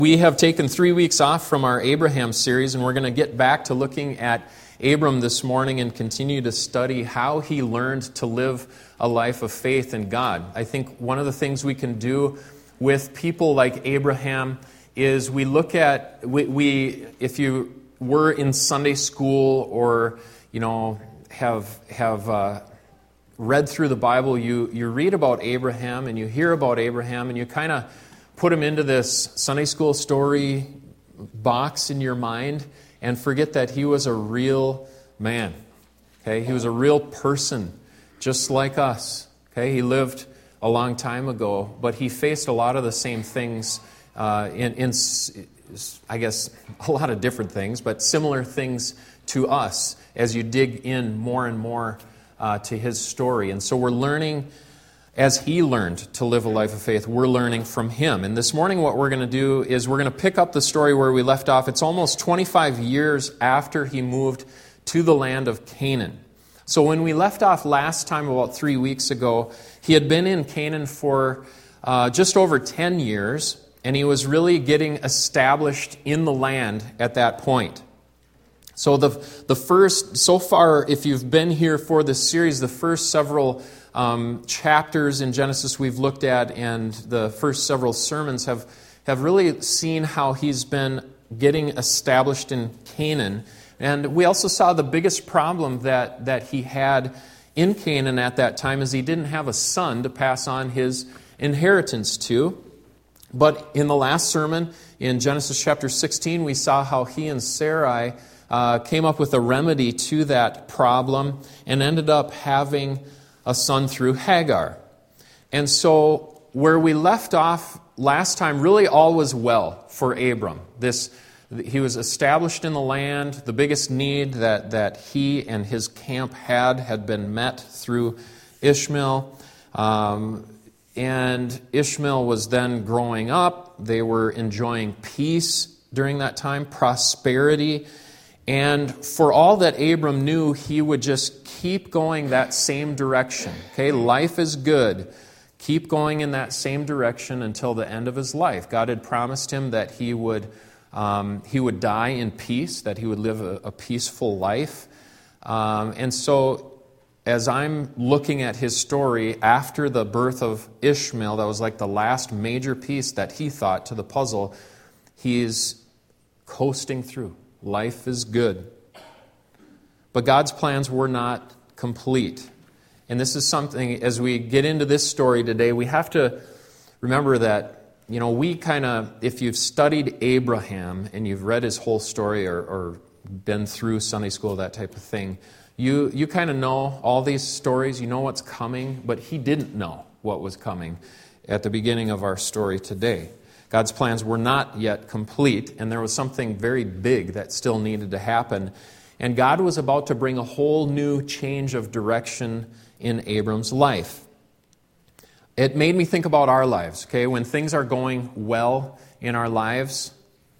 We have taken 3 weeks off from our Abraham series, and we're going to get back to looking at Abram this morning and continue to study how he learned to live a life of faith in God. I think one of the things we can do with people like Abraham is we look at, if you were in Sunday school or, have read through the Bible, you read about Abraham and you hear about Abraham and you kind of put him into this Sunday school story box in your mind and forget that he was a real man. Okay, he was a real person, just like us. Okay, he lived a long time ago, but he faced a lot of the same things in I guess, a lot of different things, but similar things to us as you dig in more and more to his story. And so we're learning, as he learned to live a life of faith, we're learning from him. And this morning what we're going to do is we're going to pick up the story where we left off. It's almost 25 years after he moved to the land of Canaan. So when we left off last time, about 3 weeks ago, he had been in Canaan for just over 10 years, and he was really getting established in the land at that point. So the first, so far, if you've been here for this series, the first several chapters in Genesis we've looked at and the first several sermons have really seen how he's been getting established in Canaan. And we also saw the biggest problem that he had in Canaan at that time is he didn't have a son to pass on his inheritance to. But in the last sermon, in Genesis chapter 16, we saw how he and Sarai came up with a remedy to that problem and ended up having a son through Hagar. And so where we left off last time, really all was well for Abram. He was established in the land. The biggest need that he and his camp had been met through Ishmael. And Ishmael was then growing up. They were enjoying peace during that time, prosperity. And for all that Abram knew, he would just keep going that same direction. Okay, life is good. Keep going in that same direction until the end of his life. God had promised him that he would die in peace, that he would live a peaceful life. And so as I'm looking at his story after the birth of Ishmael, that was like the last major piece that he thought to the puzzle, he's coasting through. Life is good. But God's plans were not complete. And this is something, as we get into this story today, we have to remember that, if you've studied Abraham and you've read his whole story or been through Sunday school, that type of thing, you kind of know all these stories, you know what's coming, but he didn't know what was coming at the beginning of our story today. God's plans were not yet complete, and there was something very big that still needed to happen. And God was about to bring a whole new change of direction in Abram's life. It made me think about our lives, okay? When things are going well in our lives,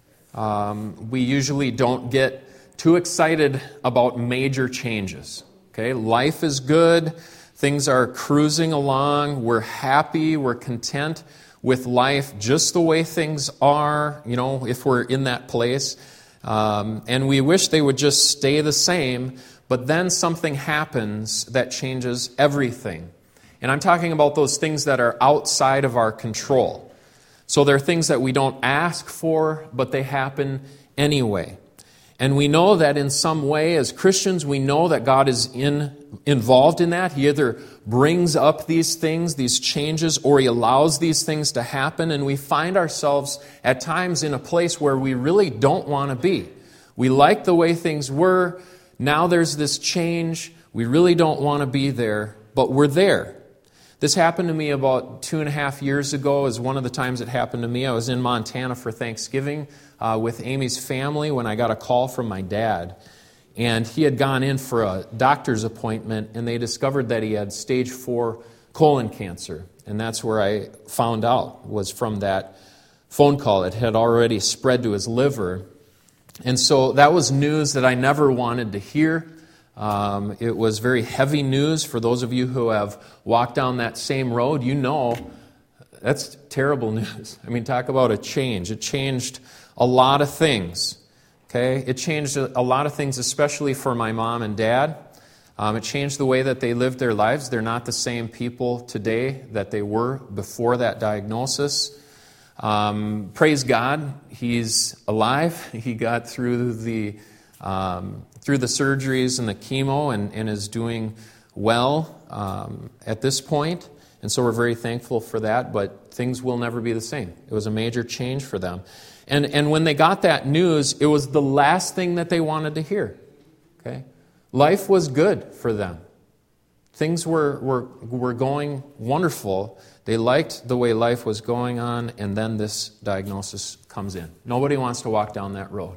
we usually don't get too excited about major changes, okay? Life is good, things are cruising along, we're happy, we're content with life just the way things are, if we're in that place. And we wish they would just stay the same, but then something happens that changes everything. And I'm talking about those things that are outside of our control. So they're things that we don't ask for, but they happen anyway. And we know that in some way, as Christians, we know that God is involved in that. He either brings up these things, these changes, or He allows these things to happen. And we find ourselves at times in a place where we really don't want to be. We like the way things were. Now there's this change. We really don't want to be there, but we're there. This happened to me about 2.5 years ago. Is one of the times it happened to me. I was in Montana for Thanksgiving with Amy's family when I got a call from my dad. And he had gone in for a doctor's appointment, and they discovered that he had stage 4 colon cancer. And that's where I found out, was from that phone call. It had already spread to his liver. And so that was news that I never wanted to hear. It was very heavy news. For those of you who have walked down that same road, you know That's terrible news. I mean, talk about a change. It changed a lot of things. Okay? It changed a lot of things, especially for my mom and dad. It changed the way that they lived their lives. They're not the same people today that they were before that diagnosis. Praise God, he's alive. He got through the surgeries and the chemo and is doing well at this point. And so we're very thankful for that, but things will never be the same. It was a major change for them. And when they got that news, it was the last thing that they wanted to hear. Okay? Life was good for them. Things were going wonderful. They liked the way life was going on, and then this diagnosis comes in. Nobody wants to walk down that road.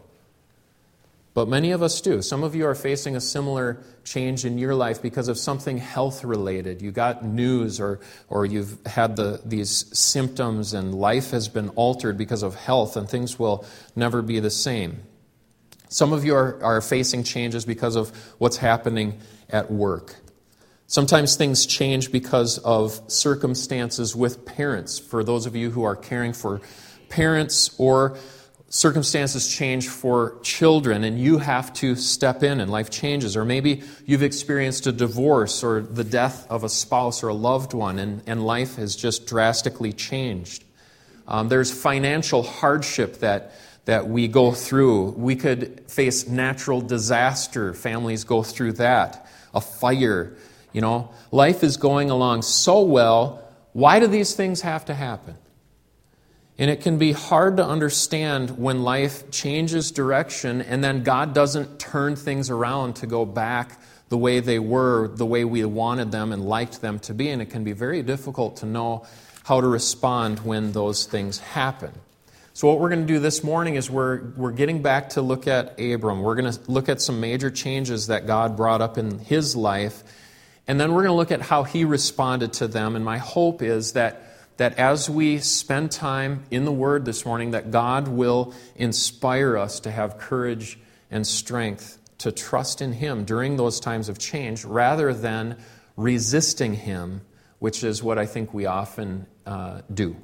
But many of us do. Some of you are facing a similar change in your life because of something health-related. You got news or you've had these symptoms and life has been altered because of health, and things will never be the same. Some of you are facing changes because of what's happening at work. Sometimes things change because of circumstances with parents, for those of you who are caring for parents, or circumstances change for children and you have to step in and life changes. Or maybe you've experienced a divorce or the death of a spouse or a loved one and life has just drastically changed. There's financial hardship that we go through. We could face natural disaster. Families go through that. A fire. Life is going along so well. Why do these things have to happen? And it can be hard to understand when life changes direction and then God doesn't turn things around to go back the way they were, the way we wanted them and liked them to be. And it can be very difficult to know how to respond when those things happen. So what we're going to do this morning is we're getting back to look at Abram. We're going to look at some major changes that God brought up in his life. And then we're going to look at how he responded to them. And my hope is that as we spend time in the Word this morning, that God will inspire us to have courage and strength to trust in Him during those times of change rather than resisting Him, which is what I think we often do.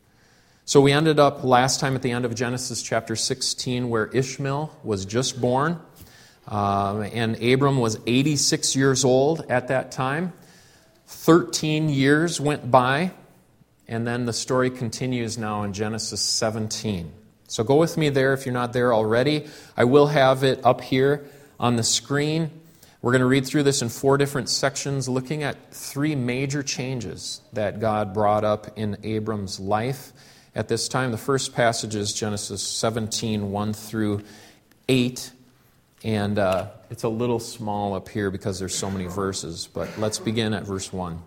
So we ended up last time at the end of Genesis chapter 16 where Ishmael was just born, and Abram was 86 years old at that time. 13 years went by. And then the story continues now in Genesis 17. So go with me there if you're not there already. I will have it up here on the screen. We're going to read through this in 4 different sections, looking at 3 major changes that God brought up in Abram's life at this time. The first passage is Genesis 17, 1 through 8. And it's a little small up here because there's so many verses. But let's begin at verse 1.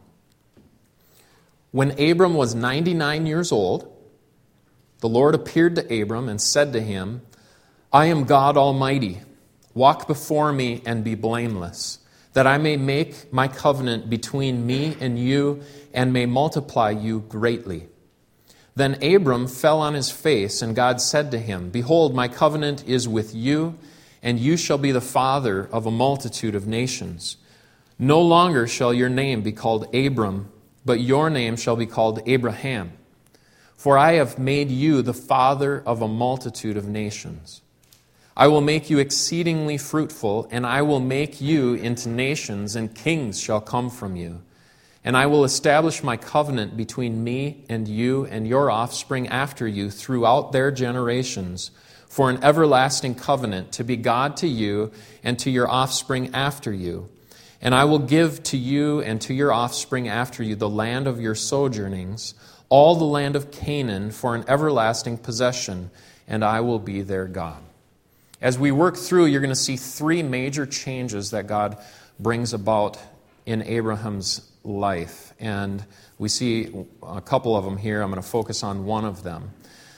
When Abram was 99 years old, the Lord appeared to Abram and said to him, I am God Almighty. Walk before me and be blameless, that I may make my covenant between me and you and may multiply you greatly. Then Abram fell on his face, and God said to him, Behold, my covenant is with you, and you shall be the father of a multitude of nations. No longer shall your name be called Abram, but your name shall be called Abraham. For I have made you the father of a multitude of nations. I will make you exceedingly fruitful, and I will make you into nations, and kings shall come from you. And I will establish my covenant between me and you and your offspring after you throughout their generations, for an everlasting covenant to be God to you and to your offspring after you. And I will give to you and to your offspring after you the land of your sojournings, all the land of Canaan, for an everlasting possession, and I will be their God. As we work through, you're going to see 3 major changes that God brings about in Abraham's life. And we see a couple of them here. I'm going to focus on one of them.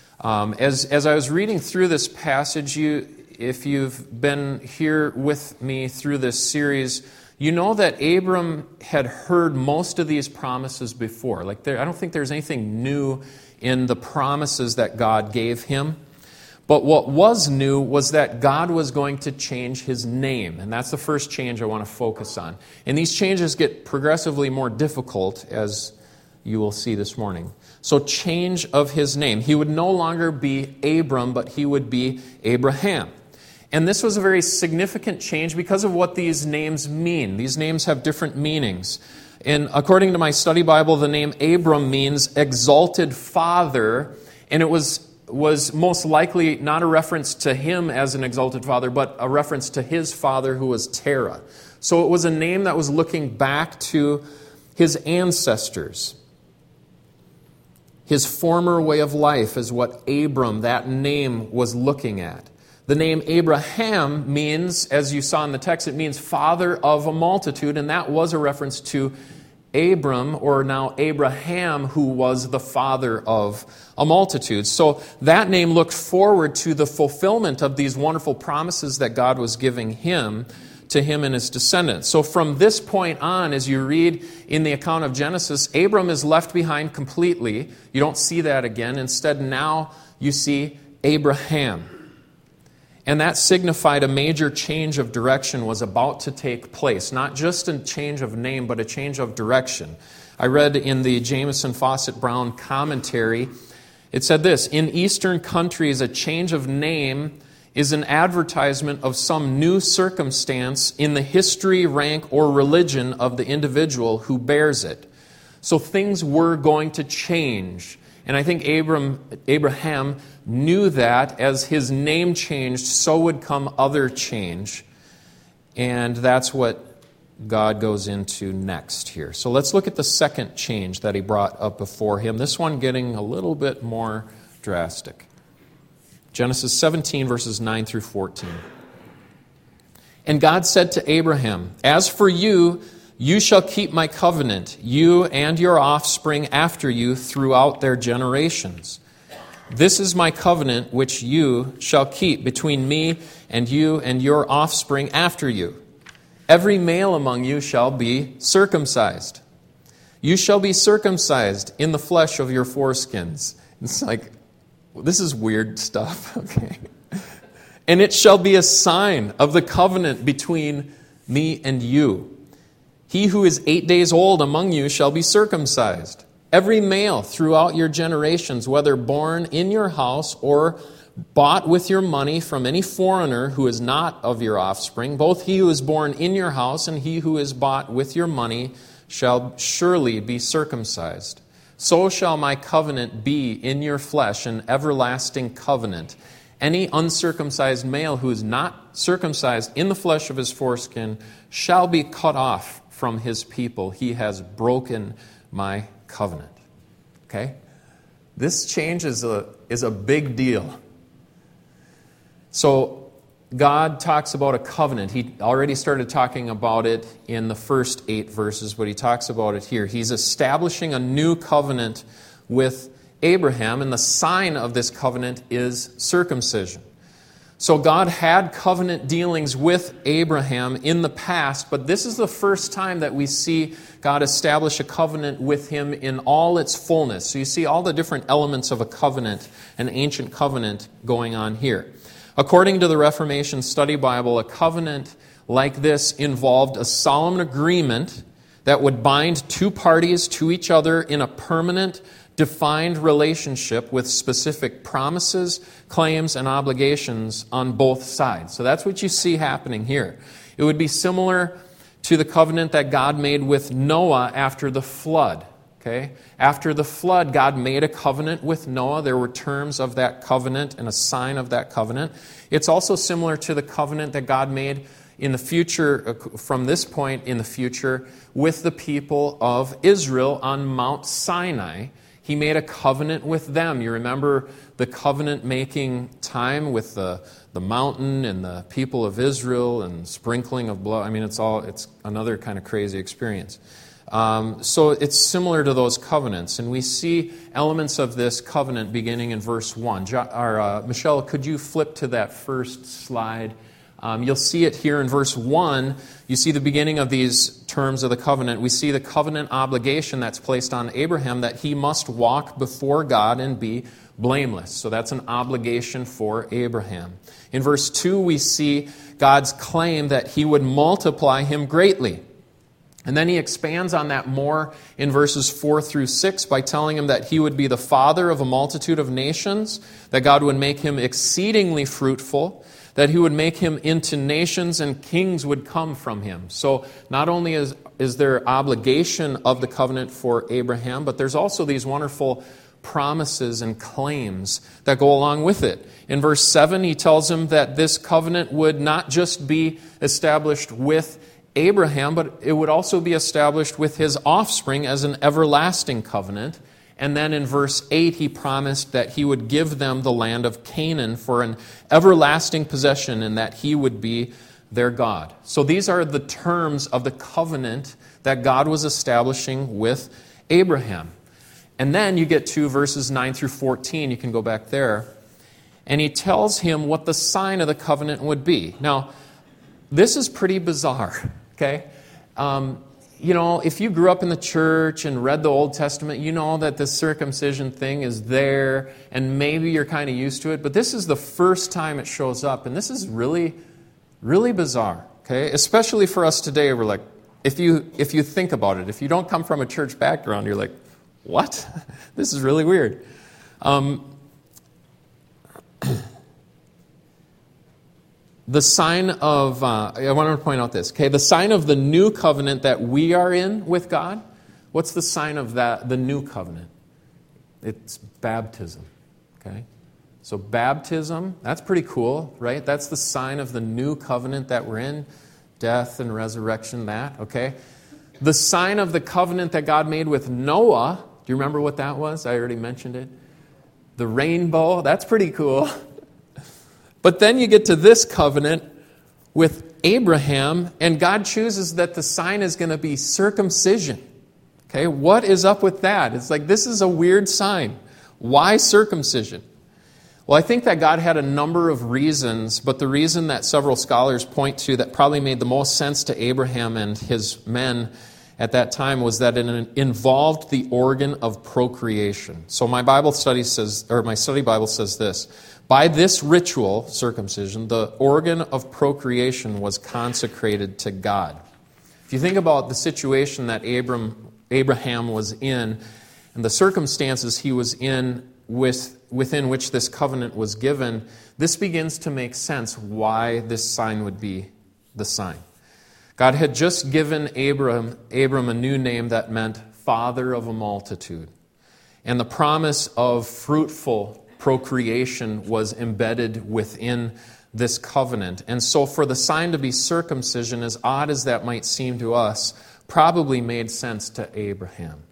As I was reading through this passage, if you've been here with me through this series, you know that Abram had heard most of these promises before. I don't think there's anything new in the promises that God gave him. But what was new was that God was going to change his name. And that's the first change I want to focus on. And these changes get progressively more difficult, as you will see this morning. So change of his name. He would no longer be Abram, but he would be Abraham. And this was a very significant change because of what these names mean. These names have different meanings. And according to my study Bible, the name Abram means exalted father, and it was most likely not a reference to him as an exalted father, but a reference to his father who was Terah. So it was a name that was looking back to his ancestors. His former way of life is what Abram, that name, was looking at. The name Abraham means, as you saw in the text, it means father of a multitude, and that was a reference to Abram, or now Abraham, who was the father of a multitude. So that name looked forward to the fulfillment of these wonderful promises that God was giving him, to him and his descendants. So from this point on, as you read in the account of Genesis, Abram is left behind completely. You don't see that again. Instead, now you see Abraham. And that signified a major change of direction was about to take place. Not just a change of name, but a change of direction. I read in the Jamieson Fawcett Brown commentary, it said this: in Eastern countries, a change of name is an advertisement of some new circumstance in the history, rank, or religion of the individual who bears it. So things were going to change. And I think Abraham knew that as his name changed, so would come other change. And that's what God goes into next here. So let's look at the second change that he brought up before him. This one getting a little bit more drastic. Genesis 17, verses 9 through 14. And God said to Abraham, "As for you, you shall keep my covenant, you and your offspring after you throughout their generations. This is my covenant which you shall keep between me and you and your offspring after you. Every male among you shall be circumcised. You shall be circumcised in the flesh of your foreskins." It's like, this is weird stuff, okay? "And it shall be a sign of the covenant between me and you. He who is 8 days old among you shall be circumcised. Every male throughout your generations, whether born in your house or bought with your money from any foreigner who is not of your offspring, both he who is born in your house and he who is bought with your money shall surely be circumcised. So shall my covenant be in your flesh, an everlasting covenant. Any uncircumcised male who is not circumcised in the flesh of his foreskin shall be cut off from his people. He has broken my covenant." Okay? This change is a big deal. So God talks about a covenant. He already started talking about it in the first 8 verses, but he talks about it here. He's establishing a new covenant with Abraham, and the sign of this covenant is circumcision. So God had covenant dealings with Abraham in the past, but this is the first time that we see God establish a covenant with him in all its fullness. So you see all the different elements of a covenant, an ancient covenant going on here. According to the Reformation Study Bible, a covenant like this involved a solemn agreement that would bind two parties to each other in a permanent, defined relationship with specific promises, claims, and obligations on both sides. So that's what you see happening here. It would be similar to the covenant that God made with Noah after the flood. Okay? After the flood, God made a covenant with Noah. There were terms of that covenant and a sign of that covenant. It's also similar to the covenant that God made in the future, from this point in the future, with the people of Israel on Mount Sinai. He made a covenant with them. You remember the covenant-making time with the mountain and the people of Israel and sprinkling of blood. I mean, it's another kind of crazy experience. So it's similar to those covenants. And we see elements of this covenant beginning in verse 1. Michelle, could you flip to that first slide? You'll see it here in verse 1. You see the beginning of these terms of the covenant. We see the covenant obligation that's placed on Abraham that he must walk before God and be blameless. So that's an obligation for Abraham. In verse 2, we see God's claim that he would multiply him greatly. And then he expands on that more in verses 4 through 6 by telling him that he would be the father of a multitude of nations, that God would make him exceedingly fruitful, that he would make him into nations and kings would come from him. So not only is there obligation of the covenant for Abraham, but there's also these wonderful promises and claims that go along with it. In verse 7, he tells him that this covenant would not just be established with Abraham, but it would also be established with his offspring as an everlasting covenant. And then in verse 8, he promised that he would give them the land of Canaan for an everlasting possession and that he would be their God. So these are the terms of the covenant that God was establishing with Abraham. And then you get to verses 9 through 14. You can go back there. And he tells him what the sign of the covenant would be. Now, this is pretty bizarre, okay? If you grew up in the church and read the Old Testament, you know that the circumcision thing is there, and maybe you're kind of used to it, but this is the first time it shows up, and this is really, really bizarre, okay? Especially for us today, we're like, if you think about it, if you don't come from a church background, you're like, what? This is really weird. The sign of, I want to point out this, okay? The sign of the new covenant that we are in with God, what's the sign of that, the new covenant? It's baptism, okay? So baptism, that's pretty cool, right? That's the sign of the new covenant that we're in, death and resurrection, that, okay? The sign of the covenant that God made with Noah, do you remember what that was? I already mentioned it. The rainbow, that's pretty cool. But then you get to this covenant with Abraham, and God chooses that the sign is going to be circumcision. Okay, what is up with that? It's like, this is a weird sign. Why circumcision? Well, I think that God had a number of reasons, but the reason that several scholars point to that probably made the most sense to Abraham and his men at that time was that it involved the organ of procreation. So my study Bible says this: by this ritual, circumcision, the organ of procreation was consecrated to God. If you think about the situation that Abraham was in and the circumstances he was in within which this covenant was given, this begins to make sense why this sign would be the sign. God had just given Abram a new name that meant father of a multitude. And the promise of fruitful procreation was embedded within this covenant. And so for the sign to be circumcision, as odd as that might seem to us, probably made sense to Abraham.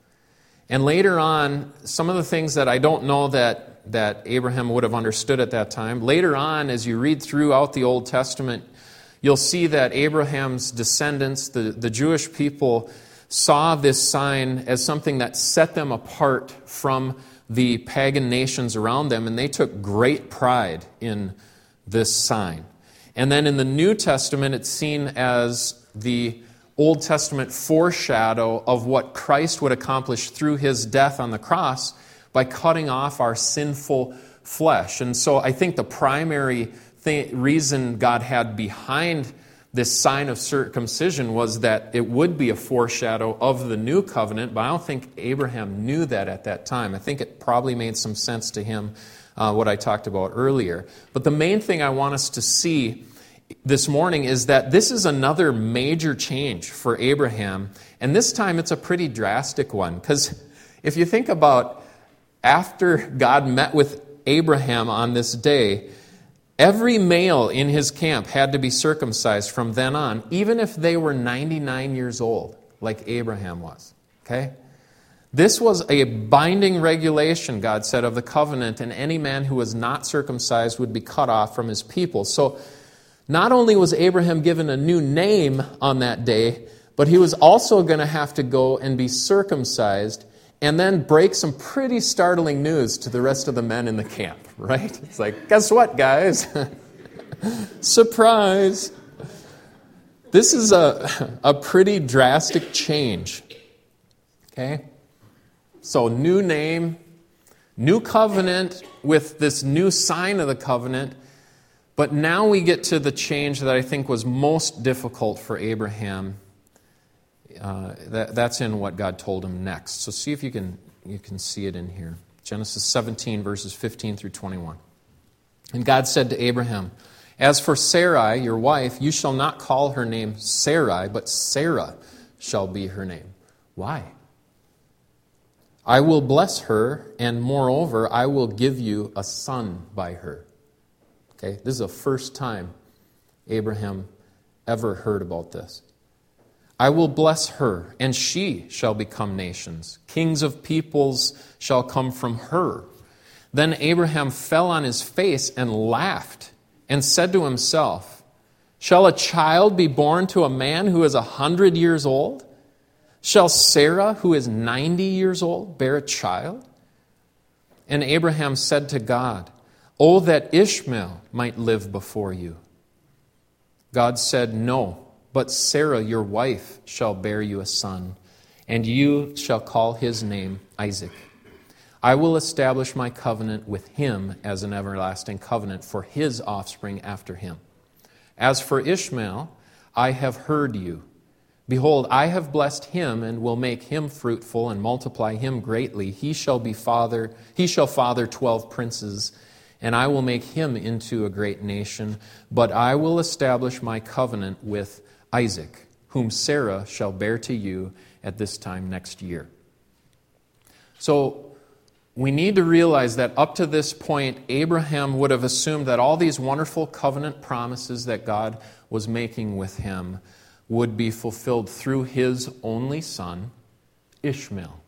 And later on, some of the things that I don't know that Abraham would have understood at that time, later on, as you read throughout the Old Testament, you'll see that Abraham's descendants, the Jewish people, saw this sign as something that set them apart from the pagan nations around them, and they took great pride in this sign. And then in the New Testament, it's seen as the Old Testament foreshadow of what Christ would accomplish through his death on the cross by cutting off our sinful flesh. And so I think the primary reason God had behind this sign of circumcision was that it would be a foreshadow of the new covenant, but I don't think Abraham knew that at that time. I think it probably made some sense to him, what I talked about earlier. But the main thing I want us to see this morning is that this is another major change for Abraham, and this time it's a pretty drastic one, because if you think about after God met with Abraham on this day, every male in his camp had to be circumcised from then on, even if they were 99 years old, like Abraham was. Okay? This was a binding regulation, God said, of the covenant, and any man who was not circumcised would be cut off from his people. So not only was Abraham given a new name on that day, but he was also going to have to go and be circumcised and then break some pretty startling news to the rest of the men in the camp, right? It's like, guess what, guys? Surprise! This is a pretty drastic change, okay? So new name, new covenant with this new sign of the covenant, but now we get to the change that I think was most difficult for Abraham. That's in what God told him next. So see if you can see it in here. Genesis 17, verses 15 through 21. And God said to Abraham, "As for Sarai, your wife, you shall not call her name Sarai, but Sarah shall be her name." Why? "I will bless her, and moreover, I will give you a son by her." Okay, this is the first time Abraham ever heard about this. "I will bless her, and she shall become nations. Kings of peoples shall come from her." Then Abraham fell on his face and laughed, and said to himself, "Shall a child be born to a man who is 100 years old? Shall Sarah, who is 90 years old, bear a child?" And Abraham said to God, "Oh, that Ishmael might live before you." God said, "No, but Sarah, your wife, shall bear you a son, and you shall call his name Isaac. I will establish my covenant with him as an everlasting covenant for his offspring after him. As for Ishmael, I have heard you. Behold, I have blessed him and will make him fruitful and multiply him greatly. He shall father 12 princes, and I will make him into a great nation. But I will establish my covenant with Isaac, whom Sarah shall bear to you at this time next year." So we need to realize that up to this point, Abraham would have assumed that all these wonderful covenant promises that God was making with him would be fulfilled through his only son, Ishmael.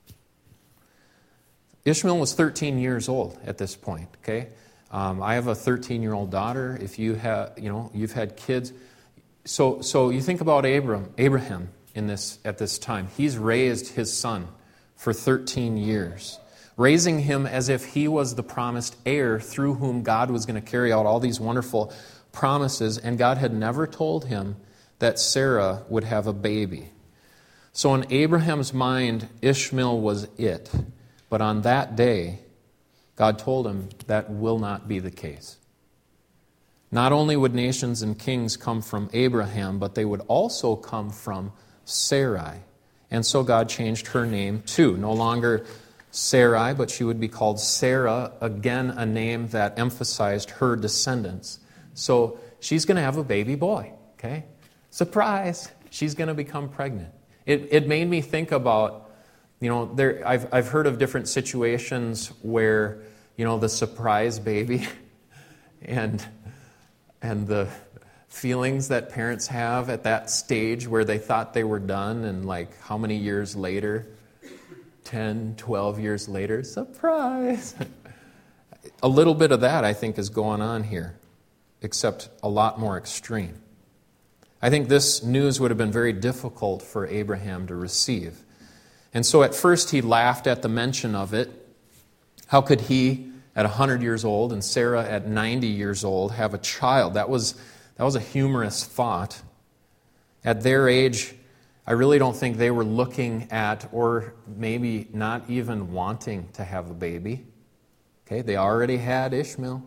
Ishmael was 13 years old at this point. Okay, I have a 13-year-old daughter. If you have, you've had kids. So you think about Abraham at this time. He's raised his son for 13 years, raising him as if he was the promised heir through whom God was going to carry out all these wonderful promises, and God had never told him that Sarah would have a baby. So in Abraham's mind, Ishmael was it. But on that day, God told him that will not be the case. Not only would nations and kings come from Abraham, but they would also come from Sarai. And so God changed her name too. No longer Sarai, but she would be called Sarah, again a name that emphasized her descendants. So she's going to have a baby boy, okay? Surprise! She's going to become pregnant. It made me think about, I've heard of different situations where, the surprise baby and the feelings that parents have at that stage where they thought they were done, and like how many years later, 10, 12 years later, surprise! A little bit of that, I think, is going on here, except a lot more extreme. I think this news would have been very difficult for Abraham to receive. And so at first he laughed at the mention of it. How could he, at 100 years old, and Sarah at 90 years old, have a child? That was a humorous thought. At their age, I really don't think they were looking at, or maybe not even wanting to have a baby. Okay, they already had Ishmael.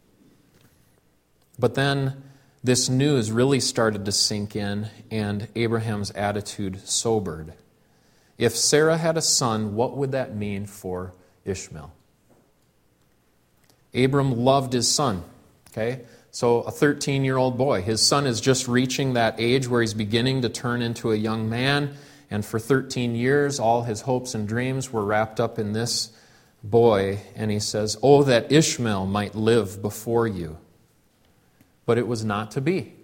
But then this news really started to sink in, and Abraham's attitude sobered. If Sarah had a son, what would that mean for Ishmael? Abram loved his son. Okay, so a 13-year-old boy. His son is just reaching that age where he's beginning to turn into a young man, and for 13 years, all his hopes and dreams were wrapped up in this boy, and he says, "Oh, that Ishmael might live before you." But it was not to be.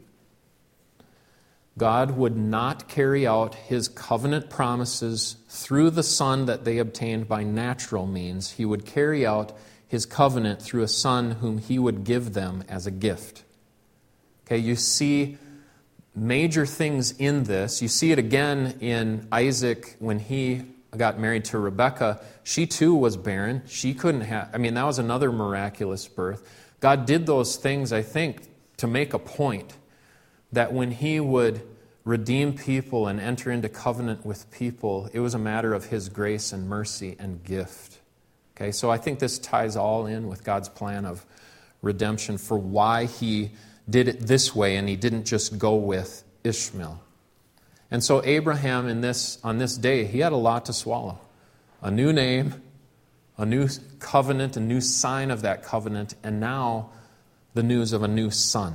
God would not carry out his covenant promises through the son that they obtained by natural means. He would carry out his covenant through a son whom he would give them as a gift. Okay, you see major things in this. You see it again in Isaac when he got married to Rebekah. She too was barren. She couldn't have, that was another miraculous birth. God did those things, I think, to make a point that when he would redeem people and enter into covenant with people, it was a matter of his grace and mercy and gift. Okay, so I think this ties all in with God's plan of redemption for why he did it this way and he didn't just go with Ishmael. And so Abraham on this day, he had a lot to swallow. A new name, a new covenant, a new sign of that covenant, and now the news of a new son.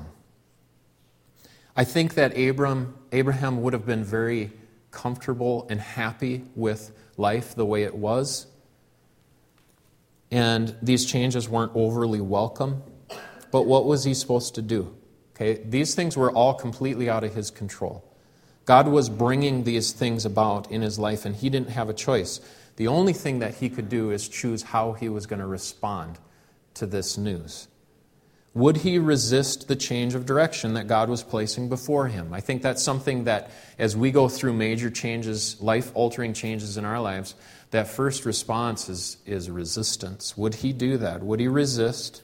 I think that Abraham would have been very comfortable and happy with life the way it was. And these changes weren't overly welcome. But what was he supposed to do? Okay, these things were all completely out of his control. God was bringing these things about in his life, and he didn't have a choice. The only thing that he could do is choose how he was going to respond to this news. Would he resist the change of direction that God was placing before him? I think that's something that as we go through major changes, life-altering changes in our lives, that first response is resistance. Would he do that? Would he resist?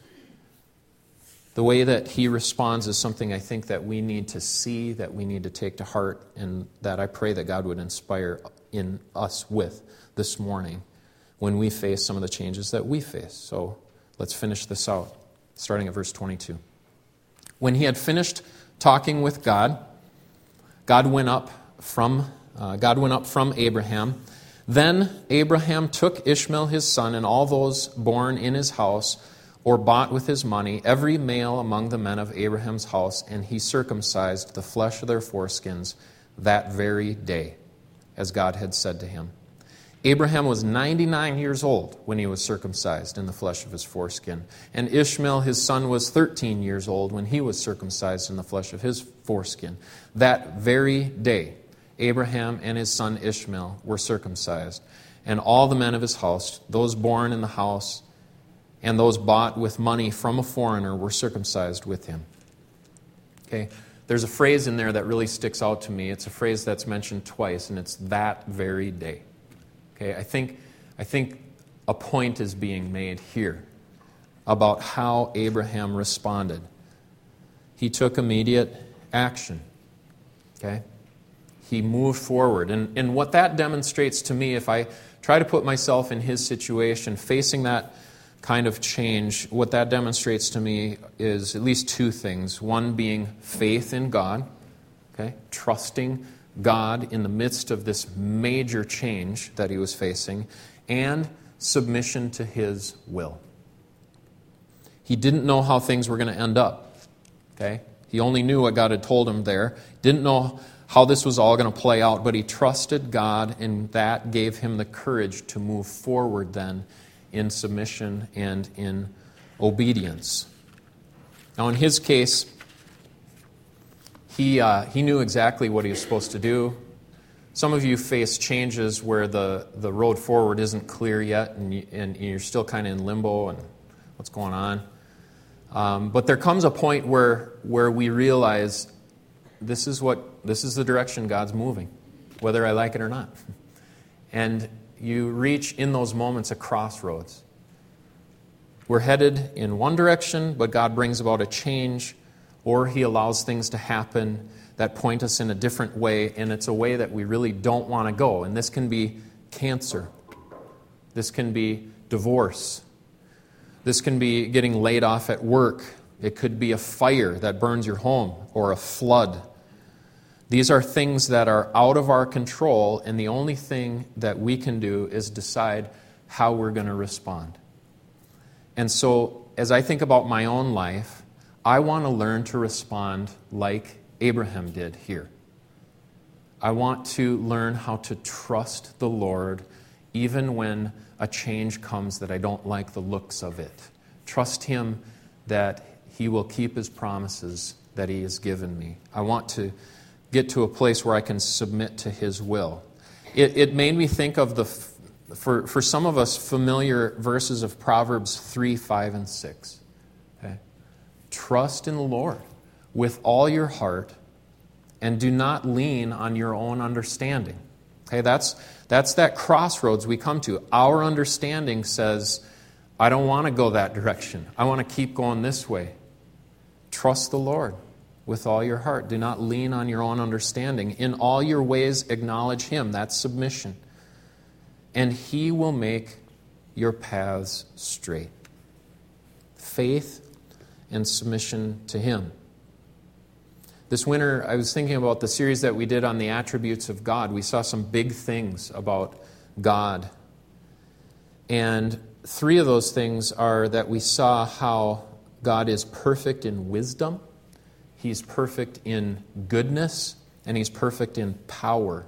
The way that he responds is something I think that we need to see, that we need to take to heart, and that I pray that God would inspire in us with this morning when we face some of the changes that we face. So let's finish this out, starting at verse 22. When he had finished talking with God, God went up from Abraham. Then Abraham took Ishmael his son and all those born in his house or bought with his money, every male among the men of Abraham's house, and he circumcised the flesh of their foreskins that very day, as God had said to him. Abraham was 99 years old when he was circumcised in the flesh of his foreskin, and Ishmael his son was 13 years old when he was circumcised in the flesh of his foreskin. That very day, Abraham and his son Ishmael were circumcised, and all the men of his house, those born in the house, and those bought with money from a foreigner were circumcised with him. Okay, there's a phrase in there that really sticks out to me. It's a phrase that's mentioned twice, and it's that very day. Okay, I think a point is being made here about how Abraham responded. He took immediate action. Okay, he moved forward, and what that demonstrates to me, if I try to put myself in his situation, facing that kind of change, what that demonstrates to me is at least two things. One being faith in God, okay, trusting God in the midst of this major change that he was facing, and submission to his will. He didn't know how things were going to end up. Okay? He only knew what God had told him there. Didn't know how this was all going to play out, but he trusted God, and that gave him the courage to move forward then in submission and in obedience. Now, in his case, he knew exactly what he was supposed to do. Some of you face changes where the road forward isn't clear yet, and you're still kind of in limbo and what's going on. But there comes a point where we realize this is the direction God's moving, whether I like it or not. And you reach in those moments a crossroads. We're headed in one direction, but God brings about a change, or he allows things to happen that point us in a different way, and it's a way that we really don't want to go. And this can be cancer. This can be divorce. This can be getting laid off at work. It could be a fire that burns your home, or a flood. These are things that are out of our control, and the only thing that we can do is decide how we're going to respond. And so, as I think about my own life, I want to learn to respond like Abraham did here. I want to learn how to trust the Lord even when a change comes that I don't like the looks of it. Trust him that he will keep his promises that he has given me. I want to get to a place where I can submit to his will. It made me think of for some of us, familiar verses of Proverbs 3, 5, and 6. Okay? Trust in the Lord with all your heart and do not lean on your own understanding. Okay, that's that crossroads we come to. Our understanding says, I don't want to go that direction. I want to keep going this way. Trust the Lord with all your heart. Do not lean on your own understanding. In all your ways, acknowledge him. That's submission. And he will make your paths straight. Faith and submission to him. This winter, I was thinking about the series that we did on the attributes of God. We saw some big things about God. And 3 of those things are that we saw how God is perfect in wisdom, He's perfect in goodness, and He's perfect in power.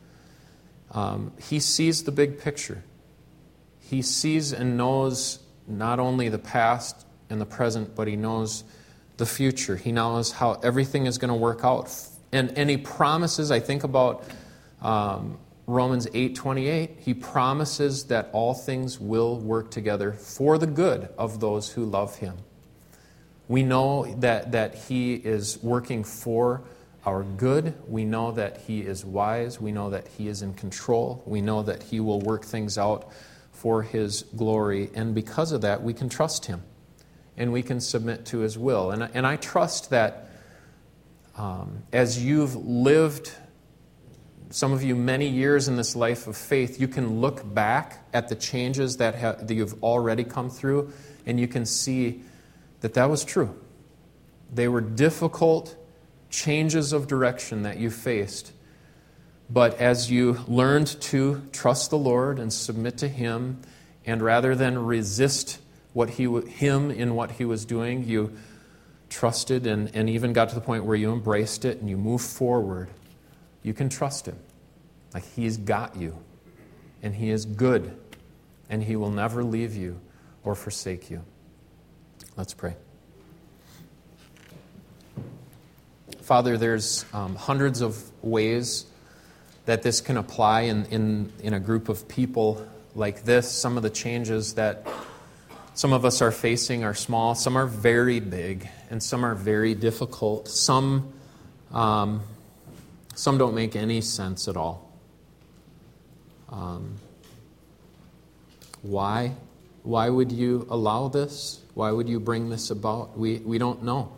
He sees the big picture. He sees and knows not only the past and the present, but He knows the future. He knows how everything is going to work out. And He promises, I think about Romans 8:28, He promises that all things will work together for the good of those who love Him. We know that He is working for our good. We know that He is wise. We know that He is in control. We know that He will work things out for His glory. And because of that, we can trust Him. And we can submit to His will. And I trust that as you've lived, some of you, many years in this life of faith, you can look back at the changes that you've already come through, and you can see that was true. They were difficult changes of direction that you faced. But as you learned to trust the Lord and submit to Him, and rather than resist Him in what He was doing, you trusted and even got to the point where you embraced it and you moved forward, you can trust Him. Like He's got you. And He is good. And He will never leave you or forsake you. Let's pray. Father, there's hundreds of ways that this can apply in a group of people like this. Some of the changes that some of us are facing are small. Some are very big, and some are very difficult. Some don't make any sense at all. Why? Why would you allow this? Why would you bring this about? We don't know.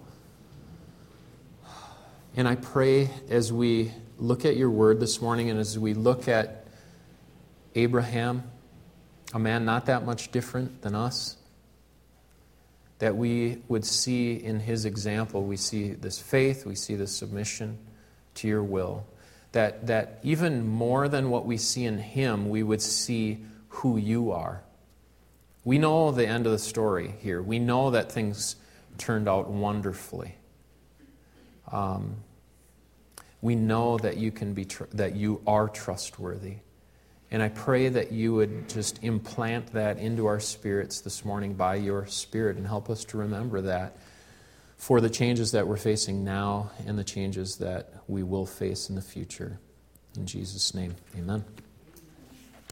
And I pray as we look at your word this morning and as we look at Abraham, a man not that much different than us, that we would see in his example, we see this faith, we see this submission to your will, that even more than what we see in him, we would see who you are. We know the end of the story here. We know that things turned out wonderfully. We know that that you are trustworthy. And I pray that you would just implant that into our spirits this morning by your Spirit and help us to remember that for the changes that we're facing now and the changes that we will face in the future. In Jesus' name, amen.